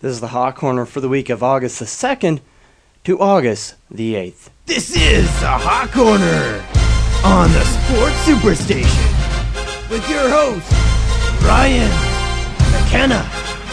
This is the Hot Corner for the week of August the 2nd to August the 8th. This is the Hot Corner on the Sports Superstation with your host, Ryan McKenna.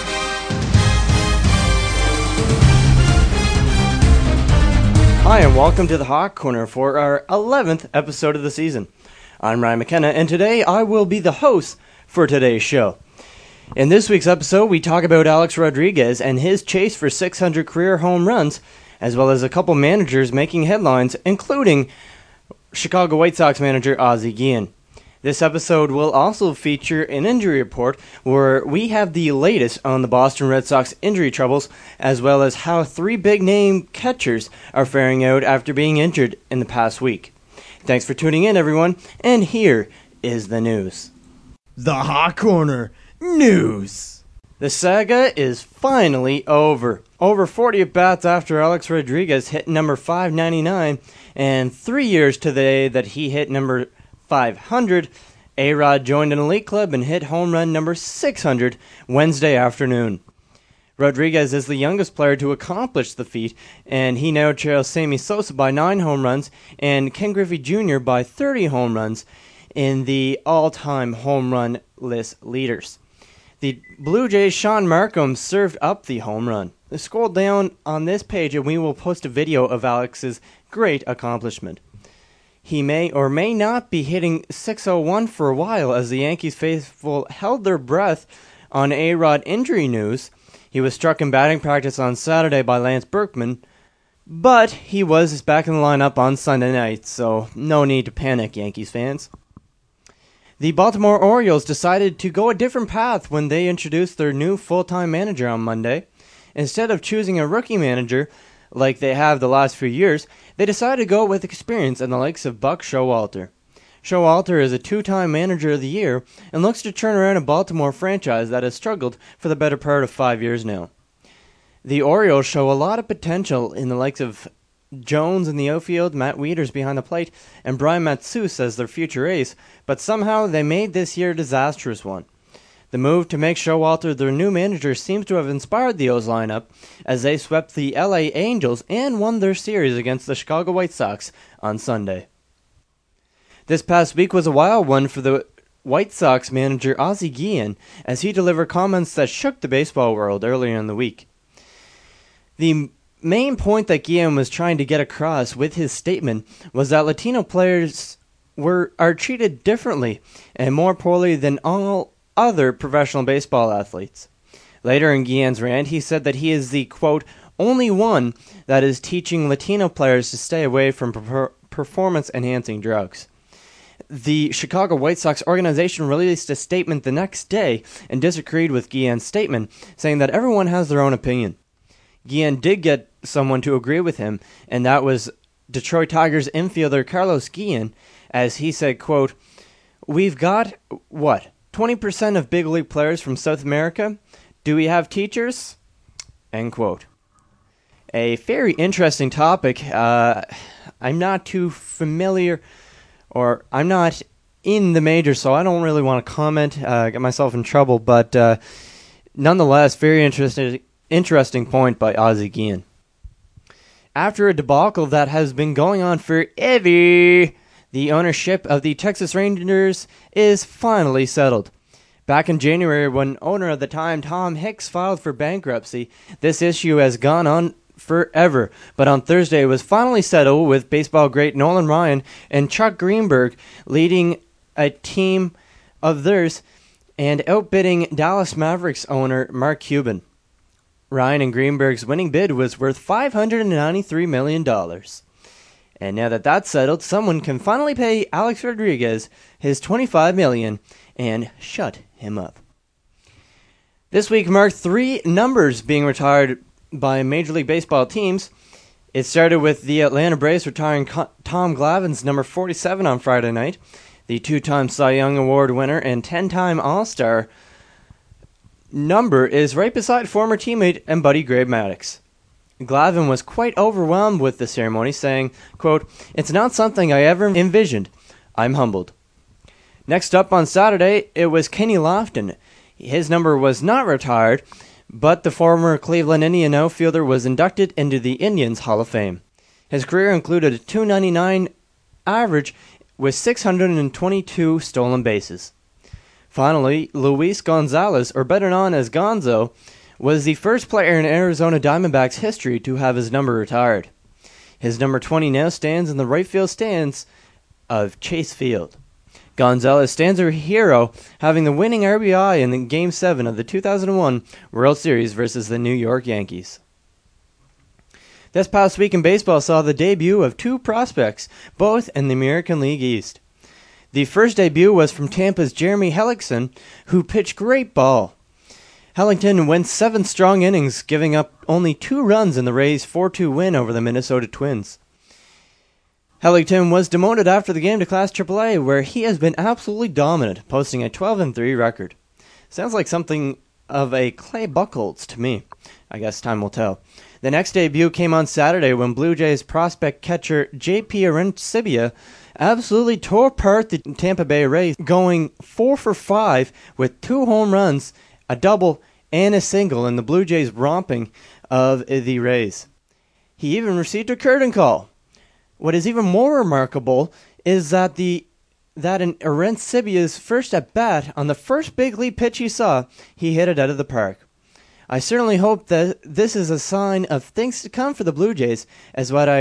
Hi, and welcome to the Hot Corner for our 11th episode of the season. I'm Ryan McKenna, and today I will be the host for today's show. In this week's episode, we talk about Alex Rodriguez and his chase for 600 career home runs, as well as a couple managers making headlines, including Chicago White Sox manager Ozzie Guillen. This episode will also feature an injury report where we have the latest on the Boston Red Sox injury troubles, as well as how three big-name catchers are faring out after being injured in the past week. Thanks for tuning in, everyone, and here is the news. The Hot Corner News. The saga is finally over. Over 40 at-bats after Alex Rodriguez hit number 599, and 3 years to the day that he hit number 500, A-Rod joined an elite club and hit home run number 600 Wednesday afternoon. Rodriguez is the youngest player to accomplish the feat, and he now trails Sammy Sosa by 9 home runs and Ken Griffey Jr. by 30 home runs in the all-time home run list leaders. The Blue Jays' Sean Markham served up the home run. Scroll down on this page and we will post a video of Alex's great accomplishment. He may or may not be hitting 601 for a while as the Yankees faithful held their breath on A-Rod injury news. He was struck in batting practice on Saturday by Lance Berkman, but he was back in the lineup on Sunday night, so no need to panic, Yankees fans. The Baltimore Orioles decided to go a different path when they introduced their new full-time manager on Monday. Instead of choosing a rookie manager, like they have the last few years, they decided to go with experience and the likes of Buck Showalter. Showalter is a 2-time Manager of the Year and looks to turn around a Baltimore franchise that has struggled for the better part of 5 years now. The Orioles show a lot of potential in the likes of Jones in the outfield, Matt Wieters behind the plate, and Brian Matsus as their future ace, but somehow they made this year a disastrous one. The move to make Showalter their new manager seems to have inspired the O's lineup as they swept the LA Angels and won their series against the Chicago White Sox on Sunday. This past week was a wild one for the White Sox manager Ozzie Guillen as he delivered comments that shook the baseball world earlier in the week. The main point that Guillen was trying to get across with his statement was that Latino players are treated differently and more poorly than all other professional baseball athletes. Later in Guillen's rant, he said that he is the, quote, only one that is teaching Latino players to stay away from performance-enhancing drugs. The Chicago White Sox organization released a statement the next day and disagreed with Guillen's statement, saying that everyone has their own opinion. Guillen did get someone to agree with him, and that was Detroit Tigers infielder Carlos Guillen, as he said, quote, we've got, 20% of big league players from South America? Do we have teachers? End quote. A very interesting topic. I'm not too familiar, or I'm not in the majors, so I don't really want to comment, get myself in trouble, but nonetheless, very interesting point by Ozzie Guillen. After a debacle that has been going on forever, the ownership of the Texas Rangers is finally settled. Back in January, when owner of the time, Tom Hicks, filed for bankruptcy, this issue has gone on forever. But on Thursday, it was finally settled with baseball great Nolan Ryan and Chuck Greenberg leading a team of theirs and outbidding Dallas Mavericks owner Mark Cuban. Ryan and Greenberg's winning bid was worth $593 million. And now that that's settled, someone can finally pay Alex Rodriguez his $25 million and shut him up. This week marked 3 numbers being retired by Major League Baseball teams. It started with the Atlanta Braves retiring Tom Glavine's number 47 on Friday night. The 2-time Cy Young Award winner and 10-time All-Star number is right beside former teammate and buddy Greg Maddux. Glavine was quite overwhelmed with the ceremony, saying, quote, it's not something I ever envisioned. I'm humbled. Next up on Saturday, it was Kenny Lofton. His number was not retired, but the former Cleveland Indian outfielder was inducted into the Indians Hall of Fame. His career included a .299 average with 622 stolen bases. Finally, Luis Gonzalez, or better known as Gonzo, was the first player in Arizona Diamondbacks history to have his number retired. His number 20 now stands in the right field stands of Chase Field. Gonzalez stands a hero, having the winning RBI in Game 7 of the 2001 World Series versus the New York Yankees. This past week in baseball saw the debut of two prospects, both in the American League East. The first debut was from Tampa's Jeremy Hellickson, who pitched great ball. Hellickson went 7 strong innings, giving up only 2 runs in the Rays' 4-2 win over the Minnesota Twins. Hellickson was demoted after the game to Class AAA, where he has been absolutely dominant, posting a 12-3 record. Sounds like something of a Clay Buchholz to me. I guess time will tell. The next debut came on Saturday when Blue Jays prospect catcher J.P. Arencibia absolutely tore apart the Tampa Bay Rays, going 4 for 5 with 2 home runs, a double, and a single in the Blue Jays romping of the Rays. He even received a curtain call. What is even more remarkable is that in Arencibia's first at-bat, on the first big league pitch he saw, he hit it out of the park. I certainly hope that this is a sign of things to come for the Blue Jays, as what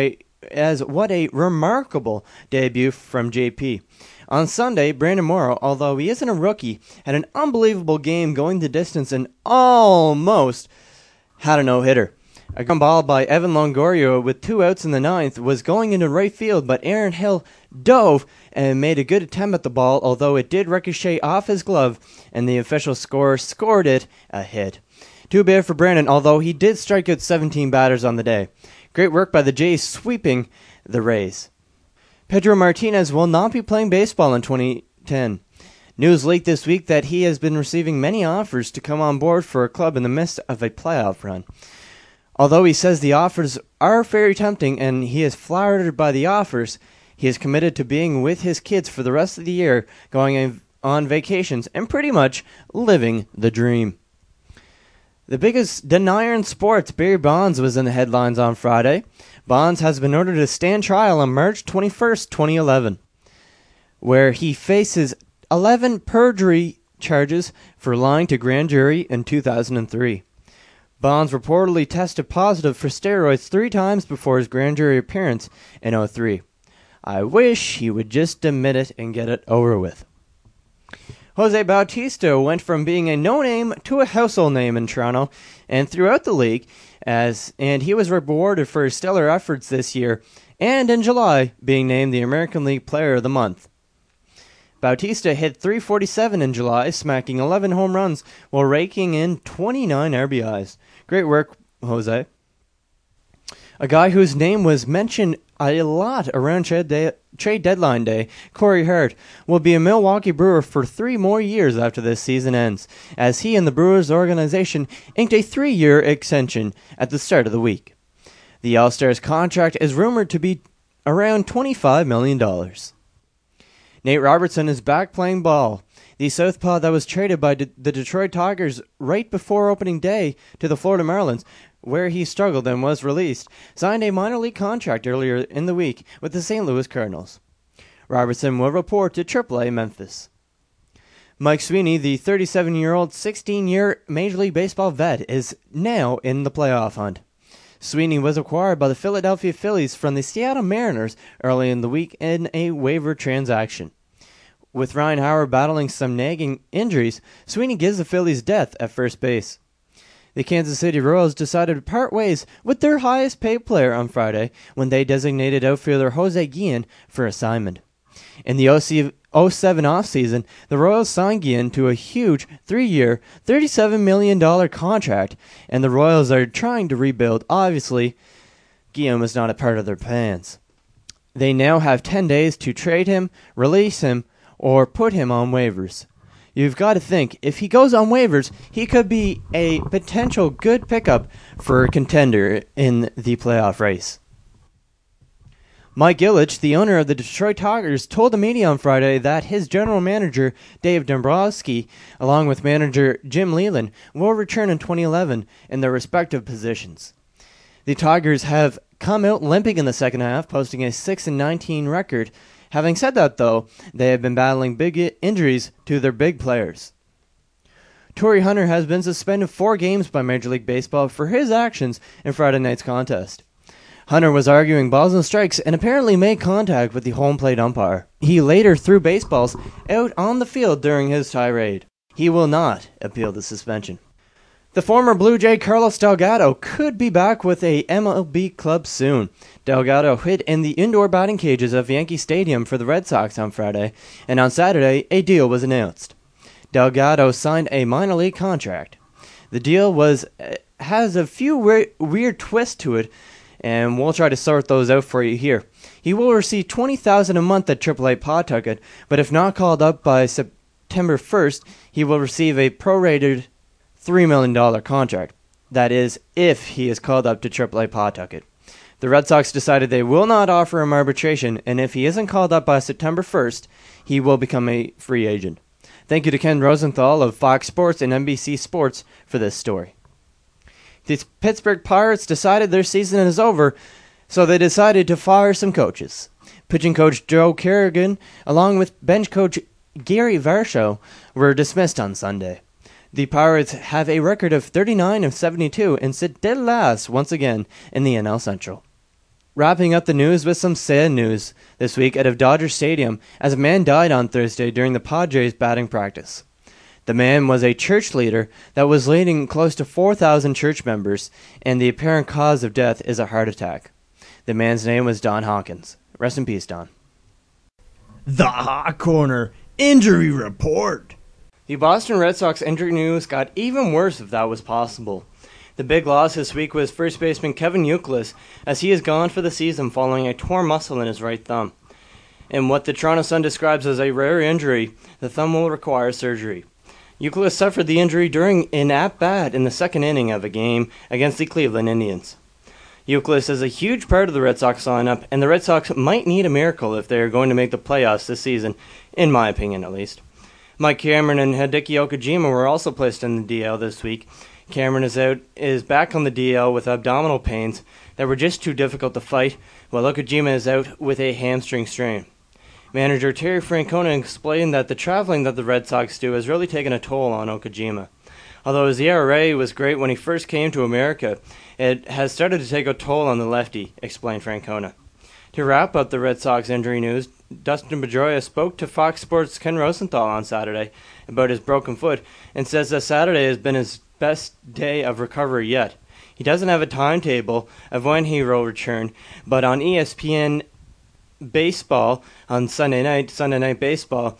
a remarkable debut from JP. On Sunday, Brandon Morrow, although he isn't a rookie, had an unbelievable game going the distance and almost had a no-hitter. A ground ball by Evan Longoria with 2 outs in the 9th was going into right field, but Aaron Hill dove and made a good attempt at the ball, although it did ricochet off his glove, and the official scored it a hit. Too bad for Brandon, although he did strike out 17 batters on the day. Great work by the Jays sweeping the Rays. Pedro Martinez will not be playing baseball in 2010. News leaked this week that he has been receiving many offers to come on board for a club in the midst of a playoff run. Although he says the offers are very tempting and he is flattered by the offers, he is committed to being with his kids for the rest of the year, going on vacations, and pretty much living the dream. The biggest denier in sports, Barry Bonds, was in the headlines on Friday. Bonds has been ordered to stand trial on March 21st, 2011, where he faces 11 perjury charges for lying to grand jury in 2003. Bonds reportedly tested positive for steroids 3 times before his grand jury appearance in 2003. I wish he would just admit it and get it over with. Jose Bautista went from being a no-name to a household name in Toronto and throughout the league, and he was rewarded for his stellar efforts this year, and in July, being named the American League Player of the Month. Bautista hit .347 in July, smacking 11 home runs while raking in 29 RBIs. Great work, Jose. A guy whose name was mentioned a lot around trade deadline day, Corey Hart, will be a Milwaukee Brewer for 3 more years after this season ends, as he and the Brewers organization inked a 3-year extension at the start of the week. The All-Star's contract is rumored to be around $25 million. Nate Robertson is back playing ball. The southpaw that was traded by the Detroit Tigers right before opening day to the Florida Marlins, where he struggled and was released, signed a minor league contract earlier in the week with the St. Louis Cardinals. Robertson will report to AAA Memphis. Mike Sweeney, the 37-year-old, 16-year Major League Baseball vet, is now in the playoff hunt. Sweeney was acquired by the Philadelphia Phillies from the Seattle Mariners early in the week in a waiver transaction. With Ryan Howard battling some nagging injuries, Sweeney gives the Phillies depth at first base. The Kansas City Royals decided to part ways with their highest paid player on Friday when they designated outfielder Jose Guillen for assignment. In the 07 offseason, the Royals signed Guillen to a huge 3-year, $37 million contract, and the Royals are trying to rebuild. Obviously, Guillen was not a part of their plans. They now have 10 days to trade him, release him, or put him on waivers. You've got to think, if he goes on waivers, he could be a potential good pickup for a contender in the playoff race. Mike Ilitch, the owner of the Detroit Tigers, told the media on Friday that his general manager, Dave Dombrowski, along with manager Jim Leyland, will return in 2011 in their respective positions. The Tigers have come out limping in the second half, posting a 6-19 record. Having said that, though, they have been battling big injuries to their big players. Torrey Hunter has been suspended 4 games by Major League Baseball for his actions in Friday night's contest. Hunter was arguing balls and strikes and apparently made contact with the home plate umpire. He later threw baseballs out on the field during his tirade. He will not appeal the suspension. The former Blue Jay Carlos Delgado could be back with a MLB club soon. Delgado hit in the indoor batting cages of Yankee Stadium for the Red Sox on Friday, and on Saturday a deal was announced. Delgado signed a minor league contract. The deal has a few weird twists to it, and we'll try to sort those out for you here. He will receive $20,000 a month at AAA Pawtucket, but if not called up by September 1st, he will receive a prorated $3 million contract. That is, if he is called up to AAA Pawtucket. The Red Sox decided they will not offer him arbitration, and if he isn't called up by September 1st, he will become a free agent. Thank you to Ken Rosenthal of Fox Sports and NBC Sports for this story. The Pittsburgh Pirates decided their season is over, so they decided to fire some coaches. Pitching coach Joe Kerrigan, along with bench coach Gary Varsho, were dismissed on Sunday. The Pirates have a record of 39-72 and sit dead last once again in the NL Central. Wrapping up the news with some sad news this week out of Dodger Stadium, as a man died on Thursday during the Padres batting practice. The man was a church leader that was leading close to 4,000 church members, and the apparent cause of death is a heart attack. The man's name was Don Hawkins. Rest in peace, Don. The Hot Corner Injury Report. The Boston Red Sox injury news got even worse if that was possible. The big loss this week was first baseman Kevin Youkilis, as he is gone for the season following a torn muscle in his right thumb. In what the Toronto Sun describes as a rare injury, the thumb will require surgery. Youkilis suffered the injury during an at-bat in the second inning of a game against the Cleveland Indians. Youkilis is a huge part of the Red Sox lineup, and the Red Sox might need a miracle if they are going to make the playoffs this season, in my opinion at least. Mike Cameron and Hideki Okajima were also placed in the DL this week. Cameron is back on the DL with abdominal pains that were just too difficult to fight, while Okajima is out with a hamstring strain. Manager Terry Francona explained that the traveling that the Red Sox do has really taken a toll on Okajima. Although his ERA was great when he first came to America, it has started to take a toll on the lefty, explained Francona. To wrap up the Red Sox injury news, Dustin Pedroia spoke to Fox Sports' Ken Rosenthal on Saturday about his broken foot and says that Saturday has been his best day of recovery yet. He doesn't have a timetable of when he will return, but on ESPN Baseball on Sunday Night Baseball,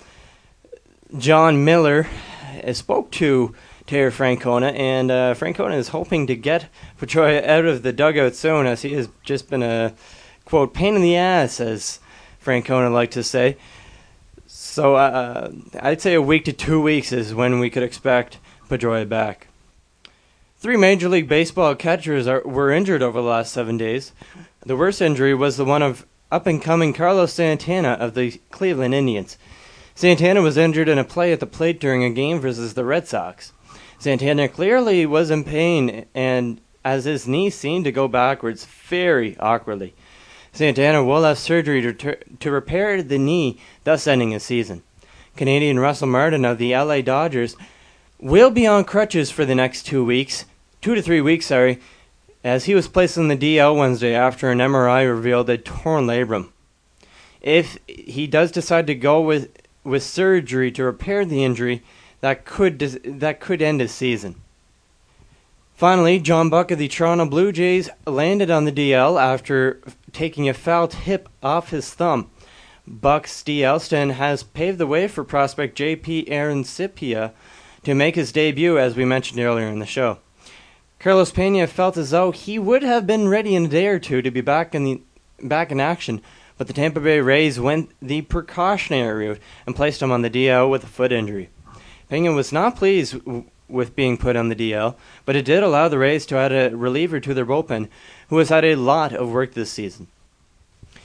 John Miller spoke to Terry Francona, and Francona is hoping to get Pedroia out of the dugout soon, as he has just been a, quote, pain in the ass, as Francona liked to say. So I'd say a week to 2 weeks is when we could expect Pedroia back. 3 Major League Baseball catchers were injured over the last 7 days. The worst injury was the one of up-and-coming Carlos Santana of the Cleveland Indians. Santana was injured in a play at the plate during a game versus the Red Sox. Santana clearly was in pain, and as his knee seemed to go backwards very awkwardly. Santana will have surgery to repair the knee, thus ending his season. Canadian Russell Martin of the LA Dodgers will be on crutches for the next 2 to 3 weeks, as he was placed on the DL Wednesday after an MRI revealed a torn labrum. If he does decide to go with surgery to repair the injury, that could end his season. Finally, John Buck of the Toronto Blue Jays landed on the DL after taking a foul tip off his thumb. Buck's DL stint has paved the way for prospect J.P. Arancibia to make his debut, as we mentioned earlier in the show. Carlos Pena felt as though he would have been ready in a day or two to be back in action, but the Tampa Bay Rays went the precautionary route and placed him on the DL with a foot injury. Pena was not pleased with being put on the DL, but it did allow the Rays to add a reliever to their bullpen, who has had a lot of work this season.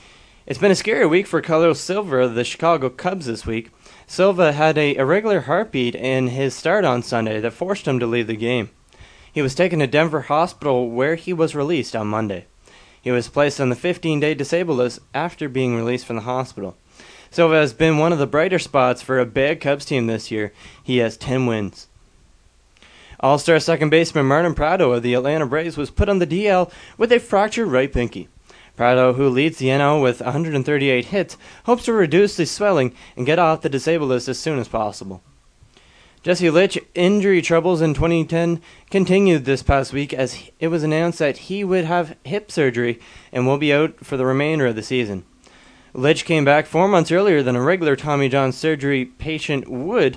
It's been a scary week for Carlos Silva of the Chicago Cubs this week. Silva had a irregular heartbeat in his start on Sunday that forced him to leave the game. He was taken to Denver Hospital where he was released on Monday. He was placed on the 15-day disabled list after being released from the hospital. Silva has been one of the brighter spots for a bad Cubs team this year. He has 10 wins. All-star second baseman Martin Prado of the Atlanta Braves was put on the DL with a fractured right pinky. Prado, who leads the NL with 138 hits, hopes to reduce the swelling and get off the disabled list as soon as possible. Jesse Litch injury troubles in 2010 continued this past week as it was announced that he would have hip surgery and will be out for the remainder of the season. Litch came back 4 months earlier than a regular Tommy John surgery patient would,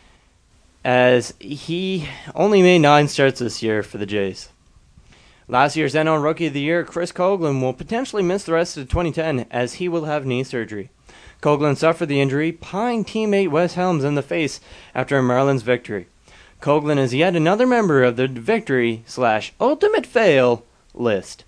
as he only made 9 starts this year for the Jays. Last year's NL Rookie of the Year, Chris Coghlan, will potentially miss the rest of 2010 as he will have knee surgery. Coghlan suffered the injury, pawing teammate Wes Helms in the face after a Marlins victory. Coghlan is yet another member of the victory/ultimate fail list.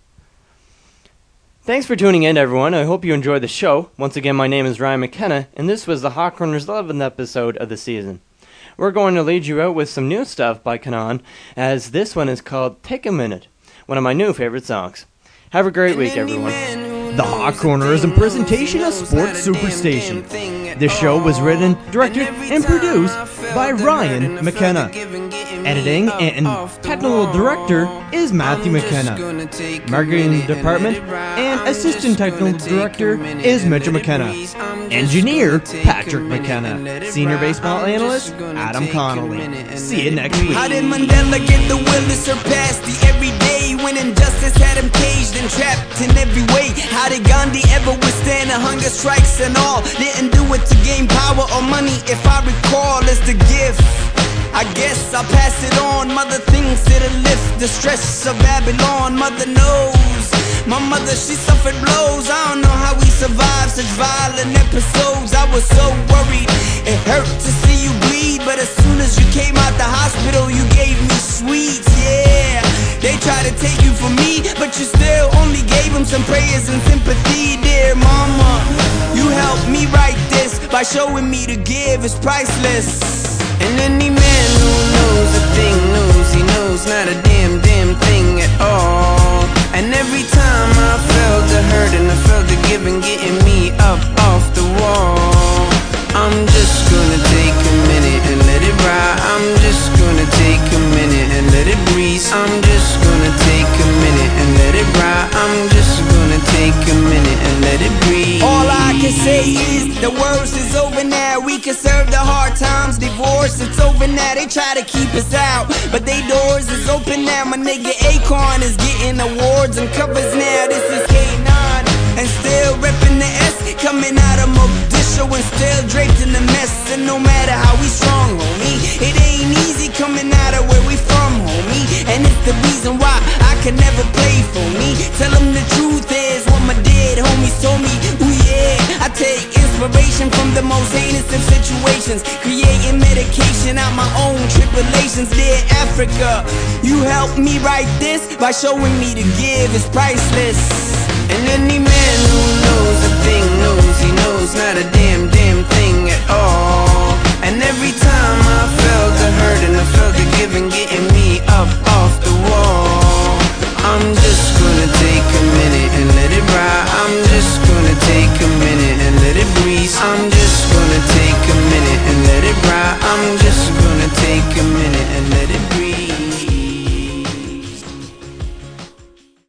Thanks for tuning in, everyone. I hope you enjoyed the show. Once again, my name is Ryan McKenna, and this was the Hot Corner's 11th episode of the season. We're going to lead you out with some new stuff by Kanan, as this one is called Take a Minute, one of my new favorite songs. Have a great week, everyone. The Hot Corner is a presentation of Sports Superstation. This show was written, directed, and produced by Ryan McKenna. Editing and technical director is Matthew McKenna. Marketing department and assistant technical director is Mitchell McKenna. Engineer, Patrick McKenna. Senior baseball analyst, Adam Connolly. See you next week. How did Mandela get the will to surpass the everyday when injustice had him caged and trapped in every way? How did Gandhi ever withstand the hunger strikes and all? Didn't do it to gain power or money, if I recall, it's the gift. I guess I'll pass it on. Mother thinks it'll lift the stress of Babylon. Mother knows. My mother, she suffered blows. I don't know how we survived such violent episodes. I was so worried, it hurt to see you bleed. But as soon as you came out the hospital, you gave me sweets, yeah. They tried to take you from me, but you still only gave them some prayers and sympathy. Dear mama, you helped me write this by showing me to give is priceless. And any man who knows a thing knows he knows not a damn thing at all. And every time I felt the hurt and I felt the giving getting me up off the wall, I'm just gonna take a minute and let it ride. I'm just gonna take a minute and let it breathe. I'm just gonna take a minute and let it ride. I'm just gonna take a minute and let it breathe. All I can say is the worst is over now. We can serve the hard times. Divorce, it's over now. They try to keep us out, but they doors is open now. My nigga Akon is getting awards and covers now. This is K9 and still reppin' the S. Coming out of Mogadishu and still draped in the mess. And no matter how we strong, homie, it ain't easy coming out of where we from, homie. And it's the reason why I can never play for me. Tell them the truth is what my dead homies told me. Ooh yeah, I take inspiration from the most heinous of situations, creating medication out my own tribulations. Dear Africa, you helped me write this by showing me to give is priceless. And any man who knows a thing knows he knows not a damn thing at all. And every time I felt the hurt and I felt the giving getting